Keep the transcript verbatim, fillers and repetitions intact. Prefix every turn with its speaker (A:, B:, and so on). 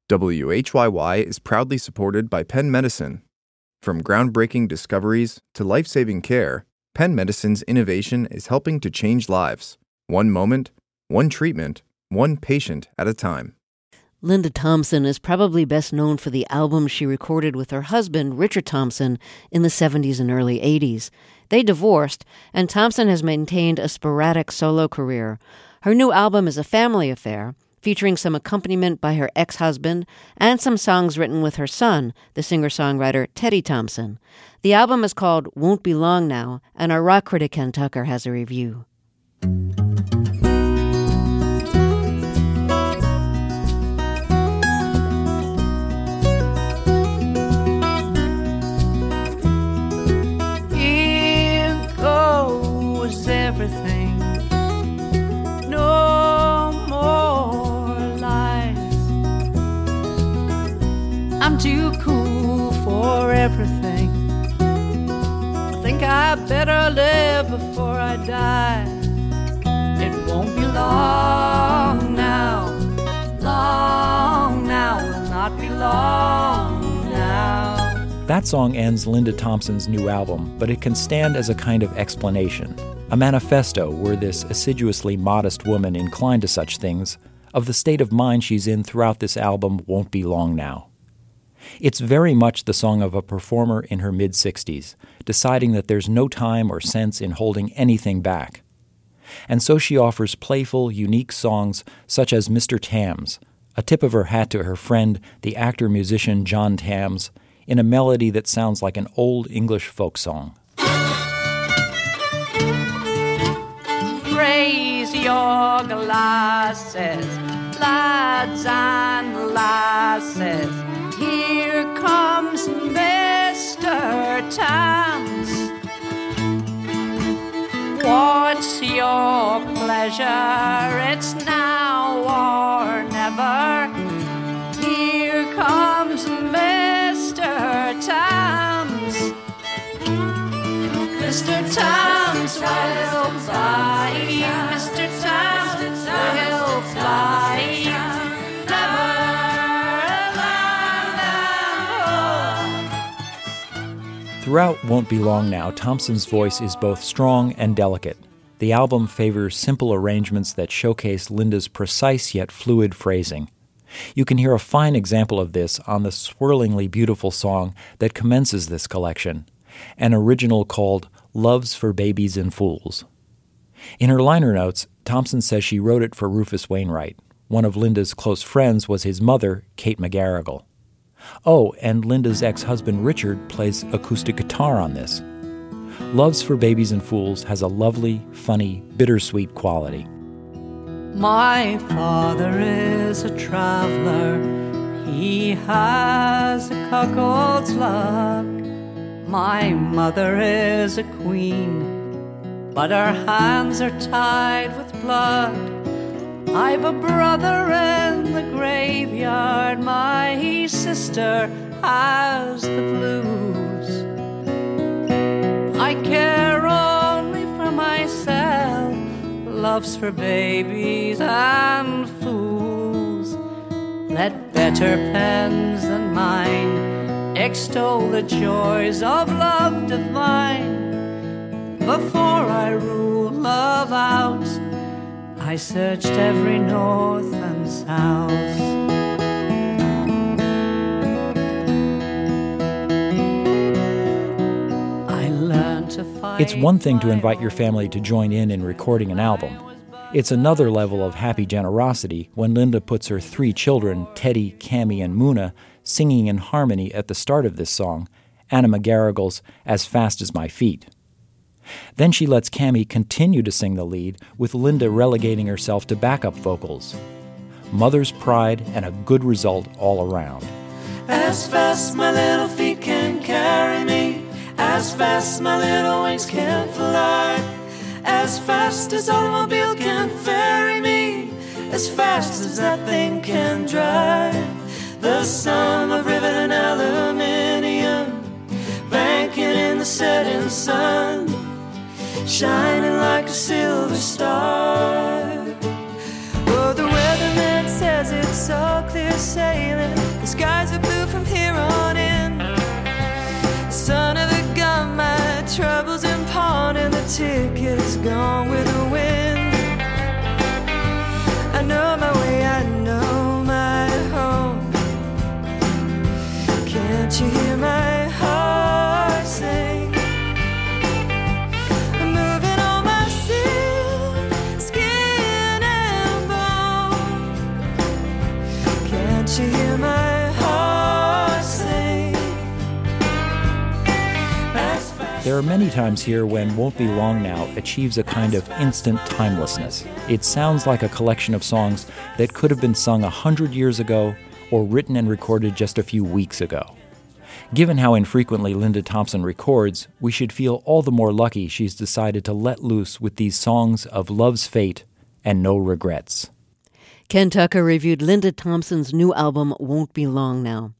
A: W H Y Y is proudly supported by Penn Medicine. From groundbreaking discoveries to life-saving care, Penn Medicine's innovation is helping to change lives, one moment, one treatment, one patient at a time.
B: Linda Thompson is probably best known for the album she recorded with her husband, Richard Thompson, in the seventies and early eighties. They divorced, and Thompson has maintained a sporadic solo career. Her new album is a family affair, featuring some accompaniment by her ex-husband and some songs written with her son, the singer-songwriter Teddy Thompson. The album is called Won't Be Long Now, and our rock critic Ken Tucker has a review.
C: Here goes everything. No more lies. I'm too cool for everything. I think I better live before I die. It won't be long now. Long now will not be long now.
D: That song ends Linda Thompson's new album, but it can stand as a kind of explanation, a manifesto were this assiduously modest woman inclined to such things, of the state of mind she's in throughout this album Won't Be Long Now. It's very much the song of a performer in her mid-sixties, deciding that there's no time or sense in holding anything back. And so she offers playful, unique songs such as Mister Tams, a tip of her hat to her friend, the actor-musician John Tams, in a melody that sounds like an old English folk song.
C: Raise your glasses, lads and lasses. Here comes Mister Tams. What's your pleasure? It's now or never. Here comes Mister Tams. Mister Tams will fly. Mister Tams will fly. Never land home.
D: Throughout Won't Be Long Now, Thompson's voice is both strong and delicate. The album favors simple arrangements that showcase Linda's precise yet fluid phrasing. You can hear a fine example of this on the swirlingly beautiful song that commences this collection, an original called Loves for Babies and Fools. In her liner notes, Thompson says she wrote it for Rufus Wainwright. One of Linda's close friends was his mother, Kate McGarrigle. Oh, and Linda's ex-husband Richard plays acoustic guitar on this. Loves for Babies and Fools has a lovely, funny, bittersweet quality.
C: My father is a traveler. He has a cuckold's luck. My mother is a queen, but her hands are tied with blood. I've a brother in the graveyard. My sister has the blues. I care only for myself. Love's for babies and fools. Let better pens than mine extol the joys of love divine. Before I rule love out, I searched every north and south. I learned to fight.
D: It's one thing to invite your family to join in in recording an album. It's another level of happy generosity when Linda puts her three children, Teddy, Cammie, and Muna, singing in harmony at the start of this song, Anna McGarrigle's As Fast as My Feet. Then she lets Cammie continue to sing the lead, with Linda relegating herself to backup vocals. Mother's pride and a good result all around.
E: As fast my little feet can carry me, as fast my little wings can fly, as fast as automobile can ferry me, as fast as that thing can drive. The sum of rivet and aluminium, banking in the setting sun, shining like a silver star. Oh, the weatherman says it's all clear sailing. ticket's gone with the wind. I know my way, I know my home. Can't you hear my heart sing? I'm moving on my skin, skin and bone. Can't you hear my heart sing? As fast
D: There are many times here when Won't Be Long Now achieves a kind of instant timelessness. It sounds like a collection of songs that could have been sung a hundred years ago or written and recorded just a few weeks ago. Given how infrequently Linda Thompson records, we should feel all the more lucky she's decided to let loose with these songs of love's fate and no regrets.
B: Ken Tucker reviewed Linda Thompson's new album, Won't Be Long Now.